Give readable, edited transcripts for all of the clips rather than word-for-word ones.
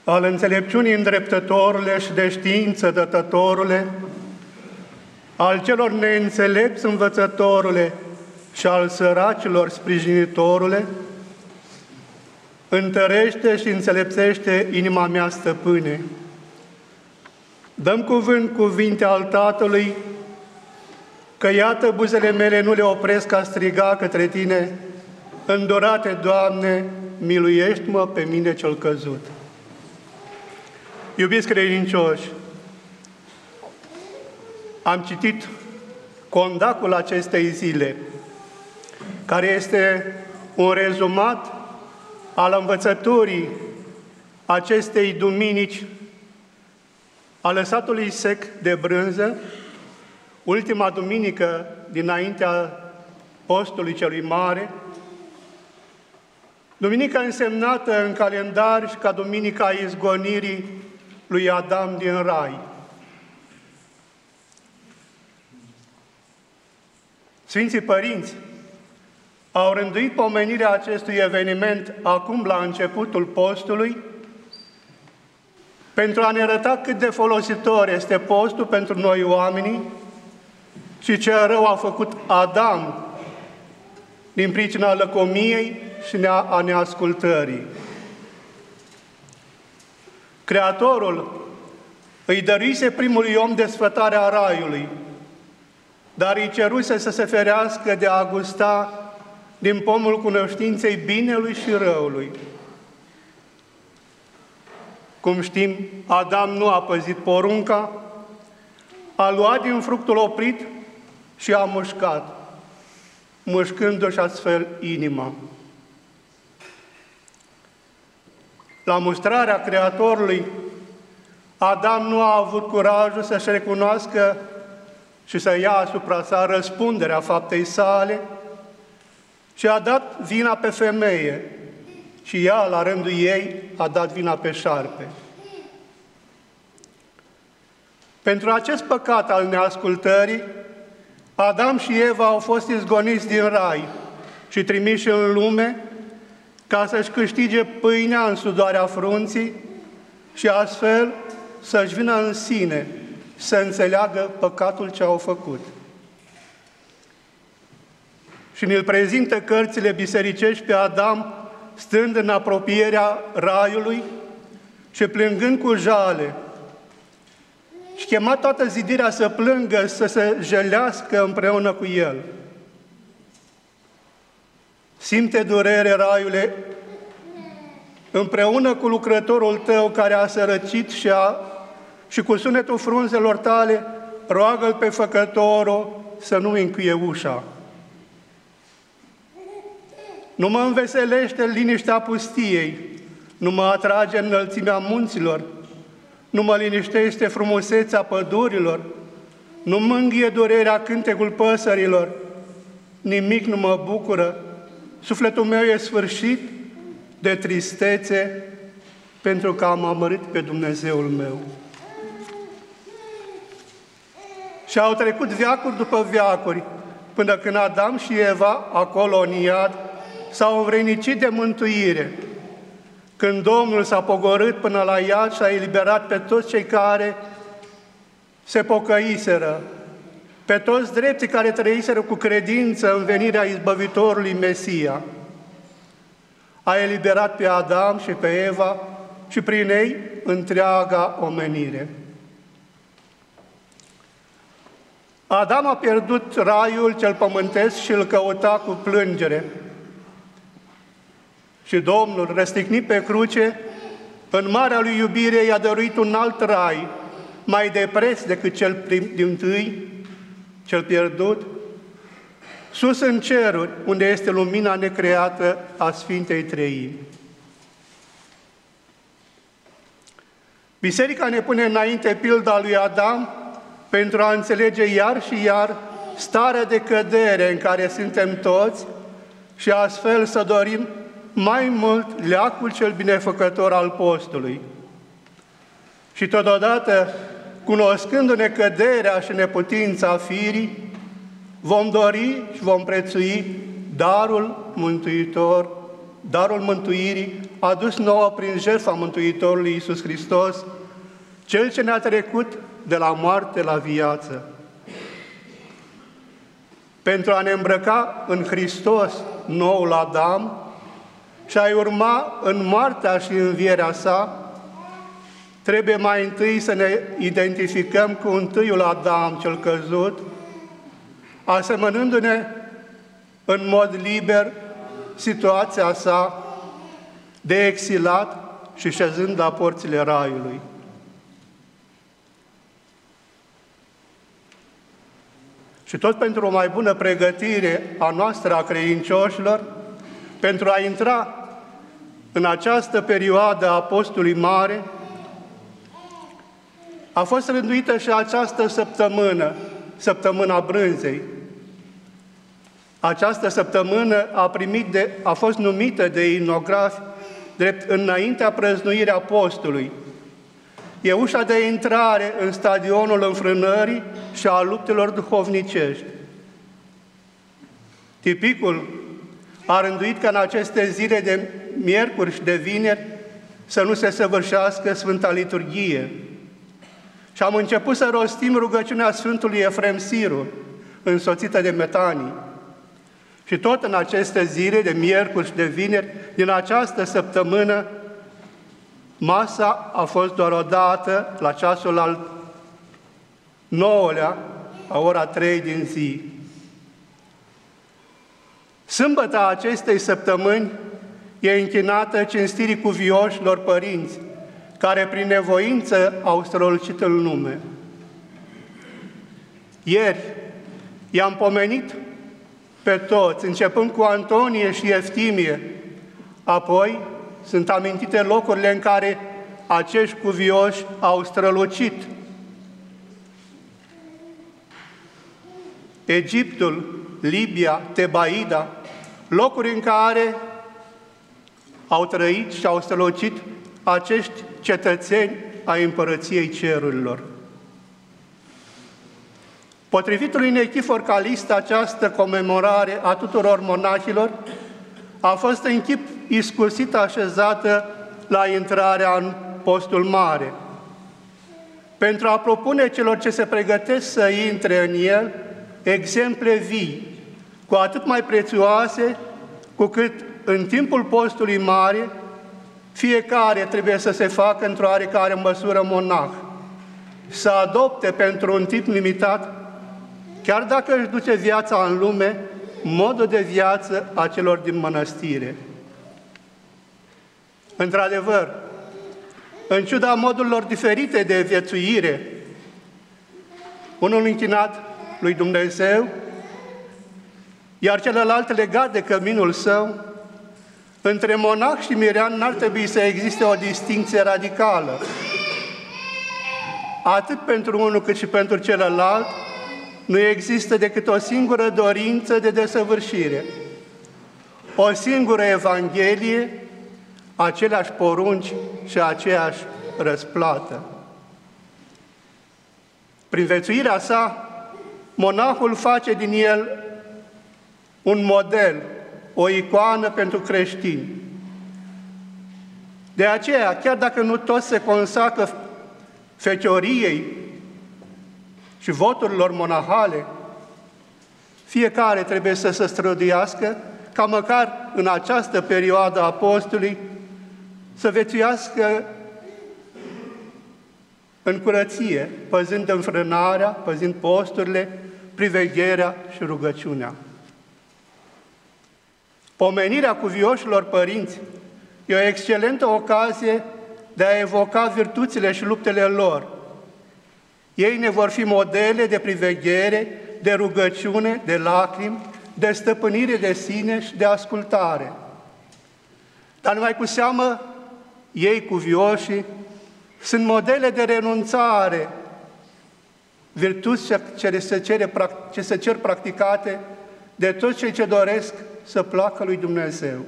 al înțelepciunii îndreptătorule și de știință dătătorule, al celor neînțelepți învățătorule și al săracilor sprijinitorule, întărește și înțelepțește inima mea, Stăpâne. Dăm cuvinte al Tatălui, că iată buzele mele nu le opresc a striga către Tine, îndurate, Doamne, miluiește-mă pe mine cel căzut. Iubiți credincioși, am citit condacul acestei zile, care este un rezumat al învățăturii acestei duminici a lăsatului sec de brânză, ultima duminică dinaintea postului celui mare, duminica însemnată în calendar și ca duminica izgonirii lui Adam din Rai. Sfinții Părinți au rânduit pomenirea acestui eveniment acum la începutul postului pentru a ne arăta cât de folositor este postul pentru noi oamenii și ce rău a făcut Adam din pricina lăcomiei și a neascultării. Creatorul îi dăruise primului om desfătarea raiului, dar îi ceruse să se ferească de a gusta din pomul cunoștinței binelui și răului. Cum știm, Adam nu a păzit porunca, a luat din fructul oprit și a mușcat, mușcându-și astfel inima. La mustrarea Creatorului, Adam nu a avut curajul să-și recunoască și să ia asupra sa răspunderea faptei sale, și a dat vina pe femeie și ea, la rândul ei, a dat vina pe șarpe. Pentru acest păcat al neascultării, Adam și Eva au fost izgoniți din rai și trimiși în lume ca să-și câștige pâinea în sudoarea frunții și astfel să-și vină în sine, să înțeleagă păcatul ce au făcut. Și ne-l prezintă cărțile bisericești pe Adam, stând în apropierea raiului și plângând cu jale. Și chema toată zidirea să plângă, să se jelească împreună cu el. Simte durere, raiule, împreună cu lucrătorul tău care a sărăcit și cu sunetul frunzelor tale, roagă-l pe Făcătorul să nu încuie ușa. Nu mă înveselește liniștea pustiei, nu mă atrage înălțimea munților, nu mă liniștește frumusețea pădurilor, nu mângâie durerea cântecul păsărilor, nimic nu mă bucură, sufletul meu e sfârșit de tristețe pentru că am amărât pe Dumnezeul meu. Și au trecut veacuri după veacuri, până când Adam și Eva, acolo în iad, s-au învrednicit de mântuire, când Domnul s-a pogorât până la iad și a eliberat pe toți cei care se pocăiseră, pe toți drepții care trăiseră cu credință în venirea izbăvitorului Mesia. A eliberat pe Adam și pe Eva și prin ei întreaga omenire. Adam a pierdut raiul cel pământesc și îl căuta cu plângere. Și Domnul, răstignit pe cruce, în marea lui iubire i-a dăruit un alt rai, mai de preț decât cel dintâi, cel pierdut, sus în ceruri, unde este lumina necreată a Sfintei Treimi. Biserica ne pune înainte pilda lui Adam pentru a înțelege iar și iar starea de cădere în care suntem toți și astfel să dorim mai mult leacul cel binefăcător al postului. Și totodată, cunoscându-ne căderea și neputința firii, vom dori și vom prețui darul mântuitor darul mântuirii adus nouă prin jertfa Mântuitorului Iisus Hristos, Cel ce ne-a trecut de la moarte la viață. Pentru a ne îmbrăca în Hristos, noul Adam, și a-i urma în moartea și învierea sa, trebuie mai întâi să ne identificăm cu întâiul Adam cel căzut, asemănându-ne în mod liber situația sa de exilat și șezând la porțile raiului. Și tot pentru o mai bună pregătire a noastră, a credincioșilor, pentru a intra în această perioadă a Postului Mare, a fost rânduită și această săptămână, săptămâna brânzei. Această săptămână a fost numită de inografi drept înaintea prăznuirii postului. E ușa de intrare în stadionul înfrânării și a luptelor duhovnicești. Tipicul a rânduit ca în aceste zile de miercuri și de vineri să nu se săvârșească Sfânta Liturghie. Și am început să rostim rugăciunea Sfântului Efrem Sirul, însoțită de metanii. Și tot în aceste zile de miercuri și de vineri, din această săptămână, masa a fost doar o dată, la ceasul al 9-lea, la ora 3 din zi. Sâmbăta acestei săptămâni e închinată cinstirii cuvioșilor părinți, care prin nevoință au strălucit în lume. Ieri i-am pomenit pe toți, începând cu Antonie și Eftimie, apoi sunt amintite locurile în care acești cuvioși au strălucit. Egiptul, Libia, Tebaida, locuri în care au trăit și au strălucit acești cetățeni ai Împărăției Cerurilor. Potrivit lui Nichifor Calist, această comemorare a tuturor monahilor a fost în chip iscusit așezată la intrarea în Postul Mare, pentru a propune celor ce se pregătesc să intre în el exemple vii, cu atât mai prețioase, cu cât în timpul Postului Mare fiecare trebuie să se facă într-o oarecare măsură monah, să adopte pentru un timp limitat, chiar dacă își duce viața în lume, modul de viață a celor din mănăstire. Într-adevăr, în ciuda modurilor diferite de viețuire, unul închinat lui Dumnezeu, iar celălalt legat de căminul său, între monah și mirean n-ar trebui să existe o distincție radicală. Atât pentru unul cât și pentru celălalt, nu există decât o singură dorință de desăvârșire, o singură Evanghelie, aceleași porunci și aceeași răsplată. Prin viețuirea sa, monahul face din el un model, o icoană pentru creștini. De aceea, chiar dacă nu toți se consacră fecioriei și voturilor monahale, fiecare trebuie să se străduiască ca măcar în această perioadă a postului să viețuiască în curăție, păzând înfrânarea, păzând posturile, privegherea și rugăciunea. Pomenirea cuvioșilor părinți e o excelentă ocazie de a evoca virtuțile și luptele lor. Ei ne vor fi modele de priveghere, de rugăciune, de lacrimi, de stăpânire de sine și de ascultare. Dar numai cu seamă, ei, cuvioșii, sunt modele de renunțare, virtuți ce se cer practicate de toți cei ce doresc să placă lui Dumnezeu.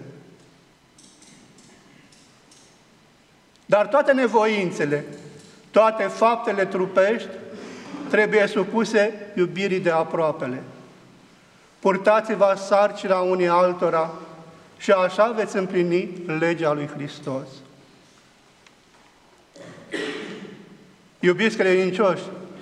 Dar toate nevoințele, toate faptele trupești trebuie supuse iubirii de aproapele. Purtați-vă sarcina unii altora și așa veți împlini legea lui Hristos. Iubiți credincioși,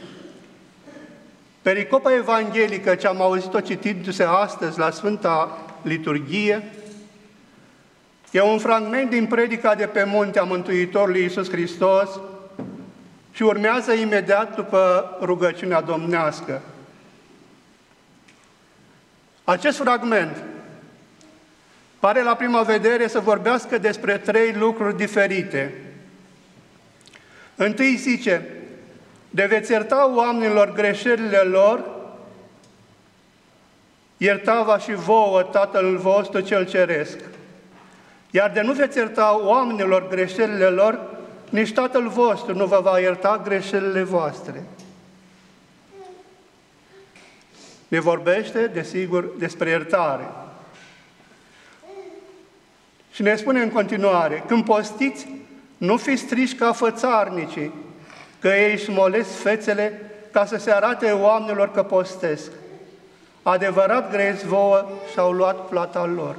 pericopa evanghelică ce am auzit-o citindu-se astăzi la Sfânta Liturghie e un fragment din predica de pe munte a Mântuitorului Iisus Hristos și urmează imediat după rugăciunea domnească. Acest fragment pare la prima vedere să vorbească despre 3 lucruri diferite. Întâi zice, de veți ierta oamenilor greșelile lor, ierta-va și vouă Tatăl vostru cel ceresc. Iar de nu veți ierta oamenilor greșelile lor, nici Tatăl vostru nu vă va ierta greșelile voastre. Ne vorbește, desigur, despre iertare. Și ne spune în continuare, când postiți, nu fiți triși ca fățarnicii, că ei își smolesc fețele ca să se arate oamenilor că postesc. Adevărat grezi vouă și-au luat plata lor.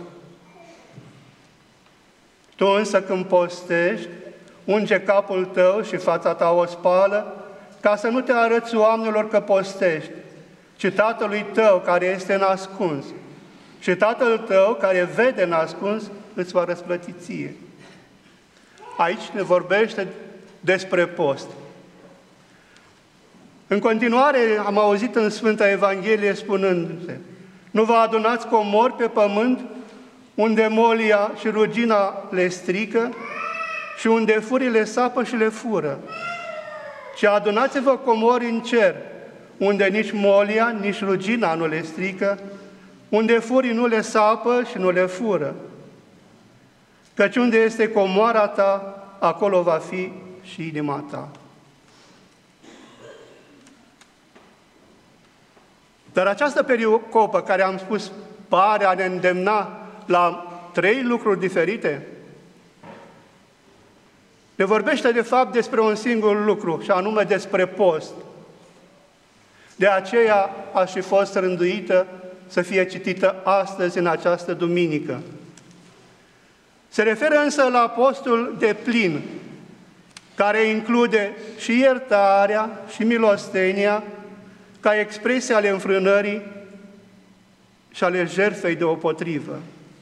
Tu însă când postești, unge capul tău și fața ta o spală, ca să nu te arăți oamenilor că postești, ci Tatălui tău care este în ascuns. Și Tatăl tău care vede în ascuns îți va răsplăti ție. Aici ne vorbește despre post. În continuare am auzit în Sfânta Evanghelie spunându-se, nu vă adunați comori pe pământ unde molia și rugina le strică și unde furile sapă și le fură, ci adunați-vă comori în cer, unde nici molia, nici rugina nu le strică, unde furii nu le sapă și nu le fură. Căci unde este comoara ta, acolo va fi și inima ta. Dar această pericopă, care am spus, pare a ne îndemna la 3 lucruri diferite, ne vorbește de fapt despre un singur lucru, și anume despre post. De aceea a și fost rânduită să fie citită astăzi în această duminică. Se referă însă la postul deplin, care include și iertarea și milostenia ca expresie ale înfrânării și ale jertfei deopotrivă.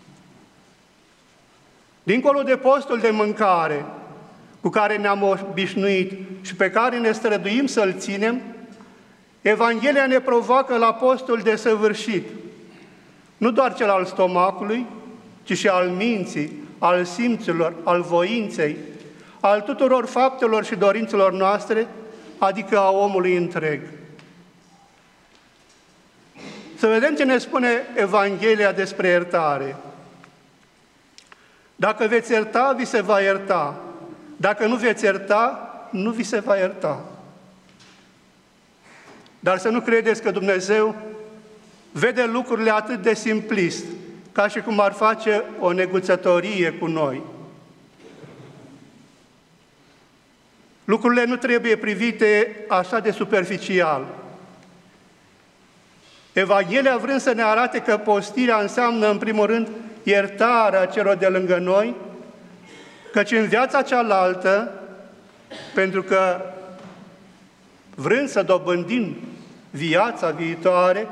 Dincolo de postul de mâncare cu care ne-am obișnuit și pe care ne străduim să-l ținem, Evanghelia ne provoacă la postul desăvârșit, nu doar cel al stomacului, ci și al minții, al simțurilor, al voinței, al tuturor faptelor și dorințelor noastre, adică a omului întreg. Să vedem ce ne spune Evanghelia despre iertare. Dacă veți ierta, vi se va ierta. Dacă nu veți ierta, nu vi se va ierta. Dar să nu credeți că Dumnezeu vede lucrurile atât de simplist, ca și cum ar face o neguțătorie cu noi. Lucrurile nu trebuie privite așa de superficial. Evanghelia vrând să ne arate că postirea înseamnă, în primul rând, iertarea celor de lângă noi, căci în viața cealaltă, pentru că vrând să dobândim viața viitoare,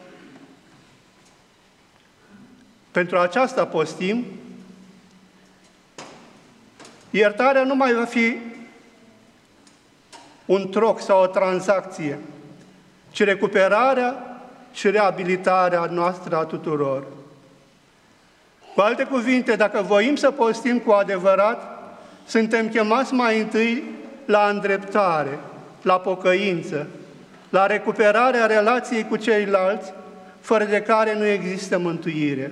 pentru aceasta postim, iertarea nu mai va fi un troc sau o tranzacție, ci recuperarea și reabilitarea noastră a tuturor. Cu alte cuvinte, dacă voim să postim cu adevărat, suntem chemați mai întâi la îndreptare, la pocăință, la recuperarea relației cu ceilalți, fără de care nu există mântuire.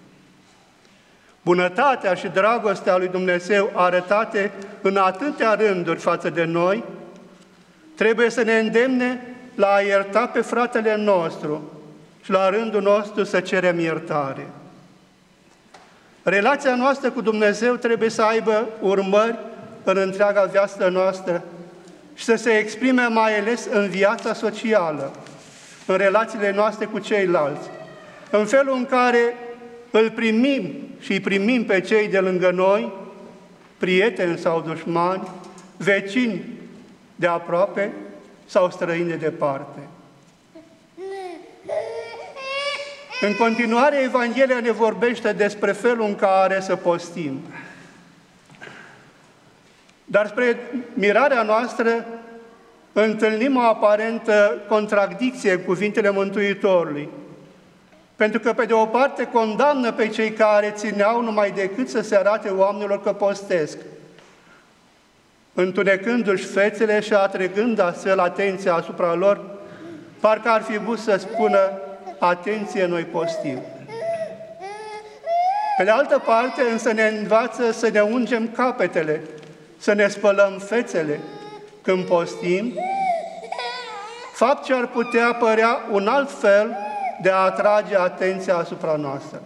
Bunătatea și dragostea lui Dumnezeu arătate în atâtea rânduri față de noi, trebuie să ne îndemne la a ierta pe fratele nostru și la rândul nostru să cerem iertare. Relația noastră cu Dumnezeu trebuie să aibă urmări în întreaga viață noastră și să se exprime mai ales în viața socială, în relațiile noastre cu ceilalți, în felul în care îl primim și îi primim pe cei de lângă noi, prieteni sau dușmani, vecini de aproape sau străini de departe. În continuare, Evanghelia ne vorbește despre felul în care să postim. Dar spre mirarea noastră, întâlnim o aparentă contradicție în cuvintele Mântuitorului. Pentru că, pe de o parte, condamnă pe cei care țineau numai decât să se arate oamenilor că postesc, întunecându-și fețele și atrăgând astfel atenția asupra lor, parcă ar fi vrut să spună: atenție, noi postim. Pe de altă parte, însă, ne învață să ne ungem capetele, să ne spălăm fețele când postim, fapt ce ar putea părea un alt fel de a atrage atenția asupra noastră.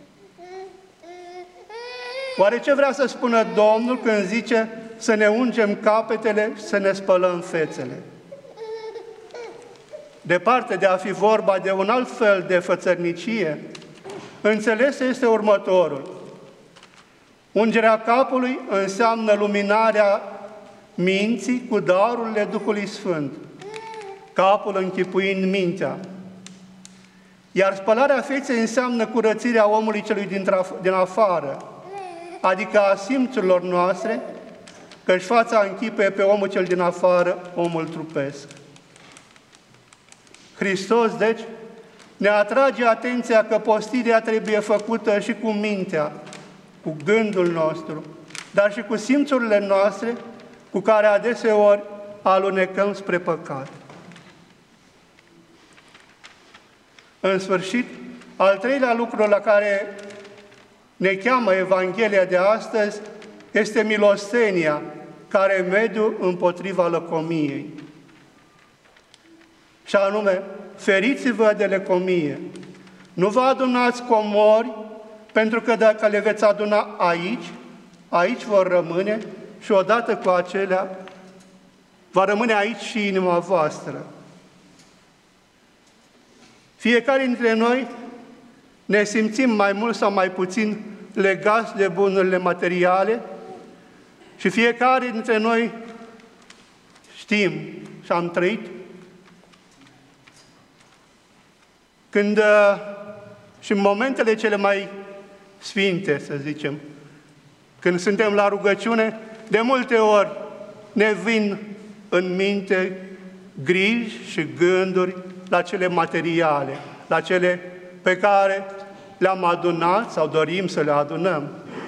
Oare ce vrea să spună Domnul când zice să ne ungem capetele și să ne spălăm fețele? Departe de a fi vorba de un alt fel de fățărnicie, înțeles este următorul. Ungerea capului înseamnă luminarea minții cu darurile Duhului Sfânt, capul închipuind mintea. Iar spălarea feței înseamnă curățirea omului celui din afară, adică a simțurilor noastre, căci fața închipuie pe omul cel din afară, omul trupesc. Hristos, deci, ne atrage atenția că postirea trebuie făcută și cu mintea, cu gândul nostru, dar și cu simțurile noastre, cu care adeseori alunecăm spre păcat. În sfârșit, al treilea lucru la care ne cheamă Evanghelia de astăzi este milostenia, care e mediu împotriva lăcomiei. Și anume, feriți-vă de lăcomie. Nu vă adunați comori, pentru că dacă le veți aduna aici vor rămâne și odată cu acelea va rămâne aici și inima voastră. Fiecare dintre noi ne simțim mai mult sau mai puțin legați de bunurile materiale și fiecare dintre noi știm și am trăit când și în momentele cele mai sfinte, să zicem, când suntem la rugăciune, de multe ori ne vin în minte griji și gânduri la cele materiale, la cele pe care le-am adunat sau dorim să le adunăm.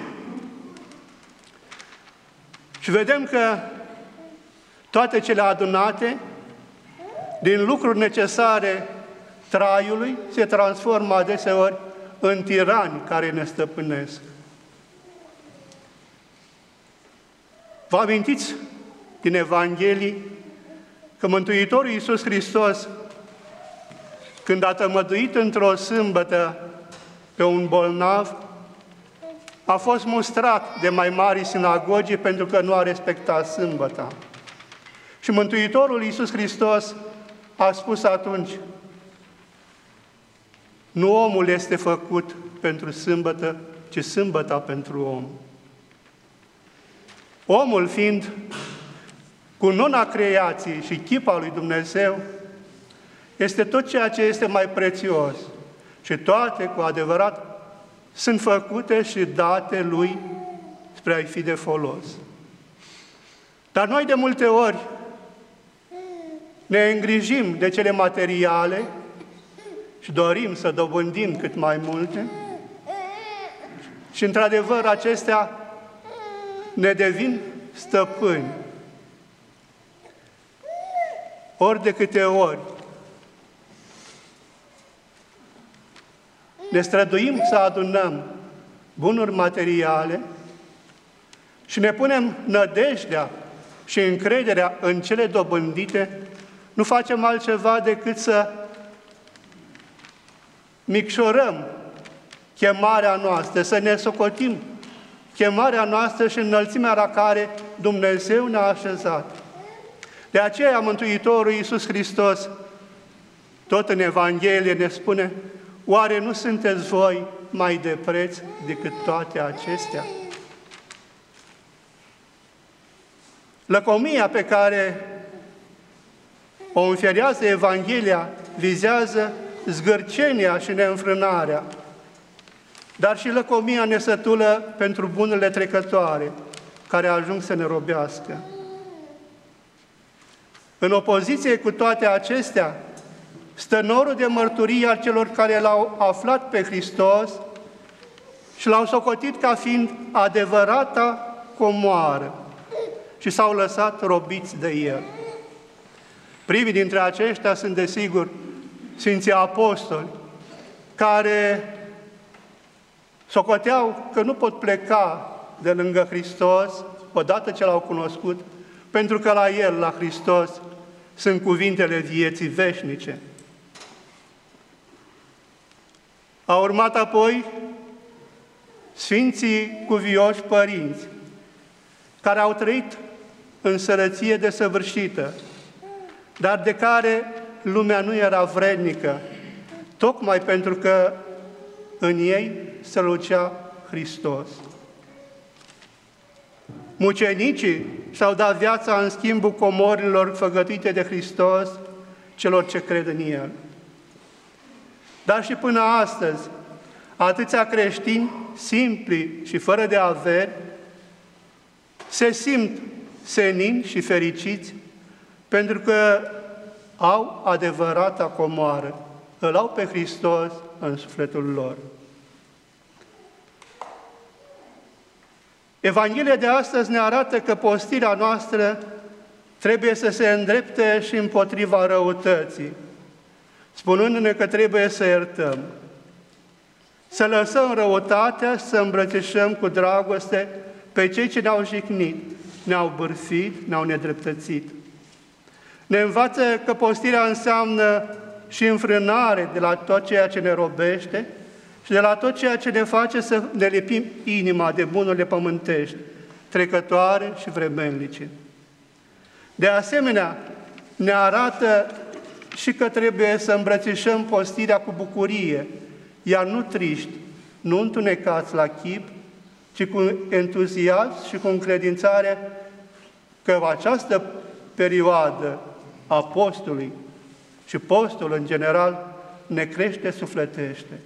Și vedem că toate cele adunate, din lucruri necesare traiului, se transformă adeseori în tirani care ne stăpânesc. Vă amintiți din Evanghelii că Mântuitorul Iisus Hristos, când a tămăduit într-o sâmbătă pe un bolnav, a fost mustrat de mai mari sinagogi pentru că nu a respectat sâmbăta. Și Mântuitorul Iisus Hristos a spus atunci: nu omul este făcut pentru sâmbătă, ci sâmbăta pentru om. Omul fiind cununa creației și chipa lui Dumnezeu, este tot ceea ce este mai prețios și toate, cu adevărat, sunt făcute și date lui spre a-i fi de folos. Dar noi de multe ori ne îngrijim de cele materiale și dorim să dobândim cât mai multe și, într-adevăr, acestea ne devin stăpâni. Ori de câte ori ne străduim să adunăm bunuri materiale și ne punem nădejdea și încrederea în cele dobândite, nu facem altceva decât să micșorăm chemarea noastră, să ne socotim chemarea noastră și înălțimea la care Dumnezeu ne-a așezat. De aceea Mântuitorul Iisus Hristos, tot în Evanghelie, ne spune: oare nu sunteți voi mai de preț decât toate acestea? Lăcomia pe care o înferiază Evanghelia vizează zgârcenia și neînfrânarea, dar și lăcomia nesătulă pentru bunurile trecătoare, care ajung să ne robească. În opoziție cu toate acestea, stă norul de mărturie al celor care l-au aflat pe Hristos și l-au socotit ca fiind adevărata comoară și s-au lăsat robiți de El. Primii dintre aceștia sunt, desigur, Sfinții Apostoli, care socoteau că nu pot pleca de lângă Hristos odată ce L-au cunoscut, pentru că la El, la Hristos, sunt cuvintele vieții veșnice. Au urmat apoi Sfinții Cuvioși Părinți, care au trăit în sărăție desăvârșită, dar de care lumea nu era vrednică, tocmai pentru că în ei strălucea Hristos. Mucenicii și-au dat viața în schimbul comorilor făgătuite de Hristos celor ce cred în El. Dar și până astăzi, atâția creștini simpli și fără de averi se simt senini și fericiți pentru că au adevărata comoară, îl au pe Hristos în sufletul lor. Evanghelia de astăzi ne arată că postirea noastră trebuie să se îndrepte și împotriva răutății, spunându-ne că trebuie să iertăm, să lăsăm răutatea, să îmbrățișăm cu dragoste pe cei ce ne-au jignit, ne-au bârfit, ne-au nedreptățit. Ne învață că postirea înseamnă și înfrânare de la tot ceea ce ne robește și de la tot ceea ce ne face să ne lipim inima de bunurile pământești, trecătoare și vremelnice. De asemenea, ne arată și că trebuie să îmbrățișăm postirea cu bucurie, iar nu triști, nu întunecați la chip, ci cu entuziasm și cu încredințare că această perioadă a postului și postul în general ne crește sufletește.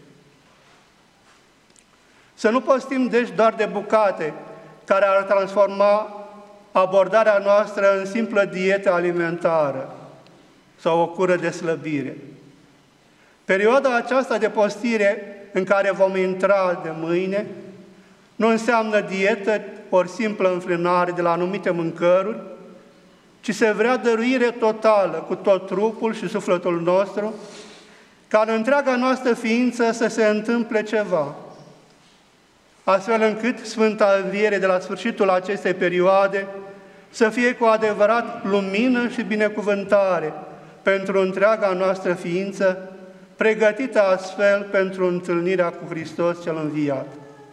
Să nu postim deci doar de bucate care ar transforma abordarea noastră în simplă dietă alimentară sau o cură de slăbire. Perioada aceasta de postire în care vom intra de mâine nu înseamnă dietă ori simplă înfrânare de la anumite mâncăruri, ci se vrea dăruire totală cu tot trupul și sufletul nostru, ca în întreaga noastră ființă să se întâmple ceva, astfel încât Sfânta Înviere de la sfârșitul acestei perioade să fie cu adevărat lumină și binecuvântare pentru întreaga noastră ființă, pregătită astfel pentru întâlnirea cu Hristos cel înviat.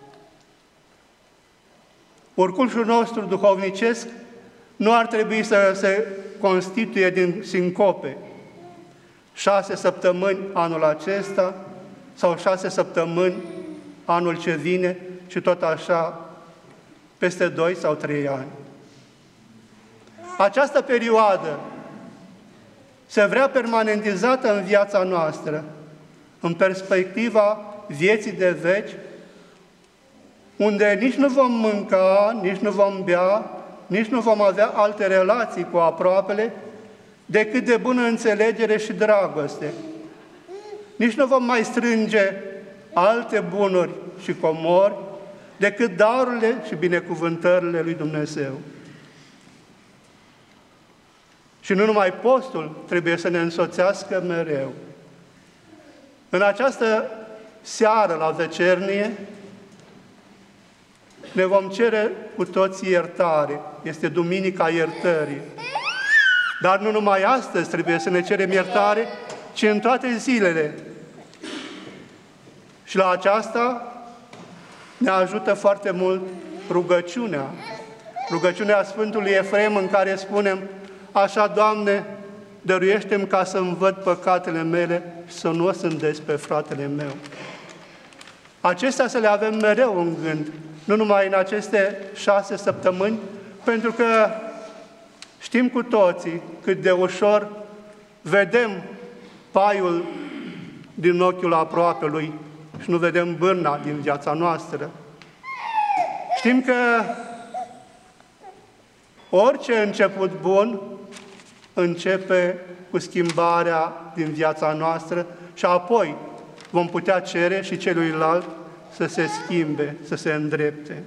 Urcușul nostru duhovnicesc nu ar trebui să se constituie din sincope, 6 săptămâni anul acesta sau 6 săptămâni anul ce vine și tot așa peste 2 sau 3 ani. Această perioadă se vrea permanentizată în viața noastră, în perspectiva vieții de veci, unde nici nu vom mânca, nici nu vom bea, nici nu vom avea alte relații cu aproapele decât de bună înțelegere și dragoste. Nici nu vom mai strânge alte bunuri și comori decât darurile și binecuvântările lui Dumnezeu. Și nu numai postul trebuie să ne însoțească mereu. În această seară la vecernie ne vom cere cu toții iertare. Este Duminica Iertării. Dar nu numai astăzi trebuie să ne cerem iertare, ci în toate zilele. Și la aceasta ne ajută foarte mult rugăciunea. Rugăciunea Sfântului Efrem în care spunem: așa, Doamne, dăruiește-mi ca să-mi văd păcatele mele și să nu o sândesc pe fratele meu. Acestea să le avem mereu în gând, nu numai în aceste 6 săptămâni, pentru că știm cu toții cât de ușor vedem paiul din ochiul aproapelui și nu vedem bârna din viața noastră. Știm că orice început bun începe cu schimbarea din viața noastră și apoi vom putea cere și celuilalt să se schimbe, să se îndrepte.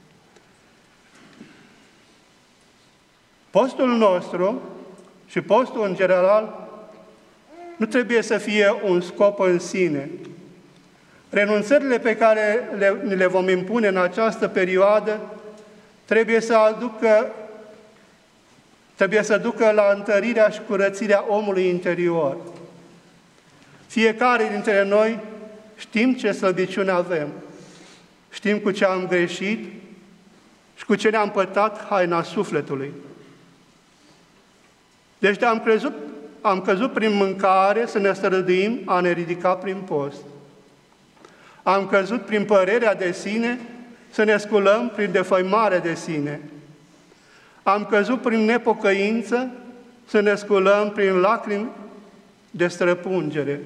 Postul nostru și postul în general nu trebuie să fie un scop în sine. Renunțările pe care le vom impune în această perioadă trebuie să ducă la întărirea și curățirea omului interior. Fiecare dintre noi știm ce slăbiciune avem, știm cu ce am greșit și cu ce ne-am pătat haina sufletului. Deci am căzut prin mâncare să ne străduim a ne ridica prin post. Am căzut prin părerea de sine să ne sculăm prin defăimare de sine. Am căzut prin nepocăință să ne sculăm prin lacrimi de străpungere.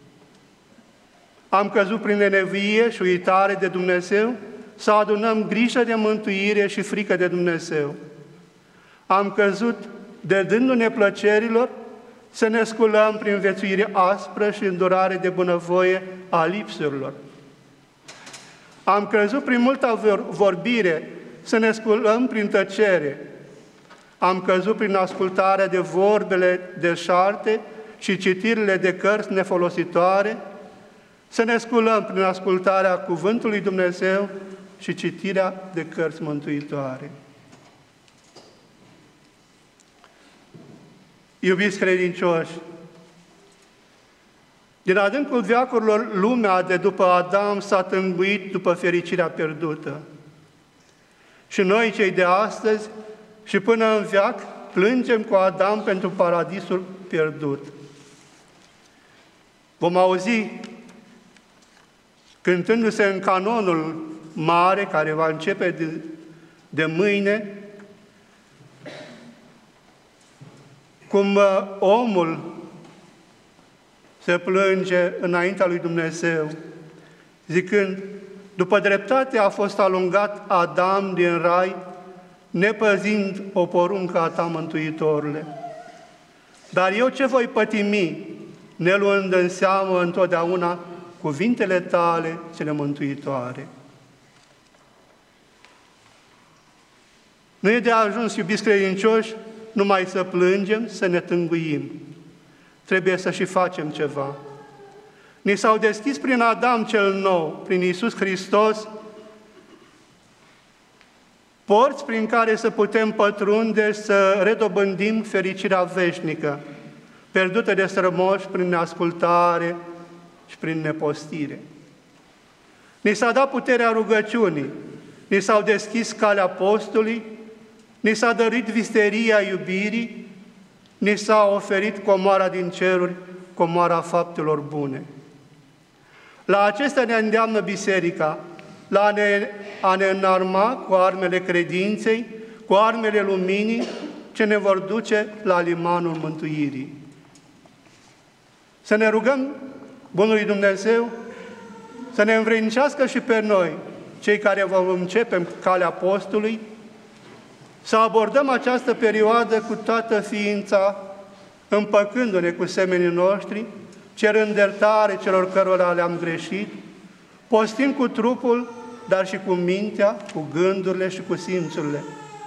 Am căzut prin lenevie și uitare de Dumnezeu să adunăm grijă de mântuire și frică de Dumnezeu. Am căzut dându-ne plăcerilor să ne sculăm prin viețuire aspră și îndurare de bunăvoie a lipsurilor. Am crezut prin multă vorbire să ne sculăm prin tăcere. Am căzut prin ascultarea de vorbele deșarte și citirile de cărți nefolositoare, să ne sculăm prin ascultarea Cuvântului Dumnezeu și citirea de cărți mântuitoare. Iubiți credincioși, din adâncul veacurilor, lumea de după Adam s-a tânguit după fericirea pierdută. Și noi, cei de astăzi, și până în veac, plângem cu Adam pentru paradisul pierdut. Vom auzi, cântându-se în canonul mare, care va începe de mâine, cum omul se plânge înaintea lui Dumnezeu, zicând: după dreptate a fost alungat Adam din rai, nepăzind o poruncă a ta, Mântuitorule. Dar eu ce voi pătimi, ne luând în seamă întotdeauna cuvintele tale cele mântuitoare? Nu e de ajuns, iubiți credincioși, numai să plângem, să ne tânguim. Trebuie să și facem ceva. Ni s-au deschis prin Adam cel nou, prin Iisus Hristos, porți prin care să putem pătrunde, să redobândim fericirea veșnică, pierdută de strămoși prin neascultare și prin nepostire. Ni s-a dat puterea rugăciunii, ni s-au deschis calea postului, ni s-a dăruit visteria iubirii, ni s-a oferit comoara din ceruri, comoara faptelor bune. La acestea ne îndeamnă Biserica, la a ne înarma cu armele credinței, cu armele luminii, ce ne vor duce la limanul mântuirii. Să ne rugăm Bunului Dumnezeu să ne învrednicească și pe noi, cei care vom începe calea postului, să abordăm această perioadă cu toată ființa, împăcându-ne cu semenii noștri, cerând iertare celor cărora le-am greșit, postind cu trupul, dar și cu mintea, cu gândurile și cu simțurile.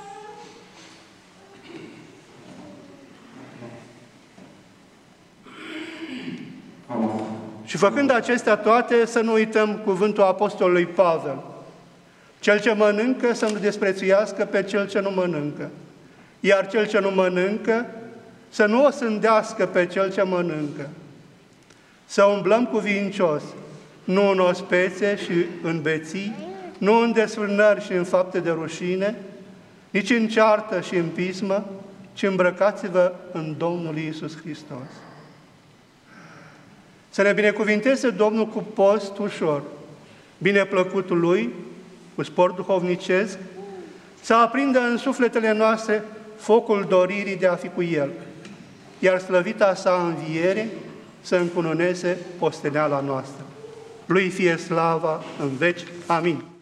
Și făcând acestea toate, să nu uităm cuvântul apostolului Pavel: cel ce mănâncă să nu desprețuiască pe cel ce nu mănâncă, iar cel ce nu mănâncă să nu o sândească pe cel ce mănâncă. Să umblăm cuvincios, nu în ospețe și în beții, nu în desfrânări și în fapte de rușine, nici în ceartă și în pismă, ci îmbrăcați-vă în Domnul Iisus Hristos. Să ne binecuvinteze Domnul cu post ușor, bineplăcutul Lui, cu spor duhovnicesc, să aprindă în sufletele noastre focul doririi de a fi cu El, iar slăvita sa înviere să încununeze posteneala noastră. Lui fie slava în veci. Amin.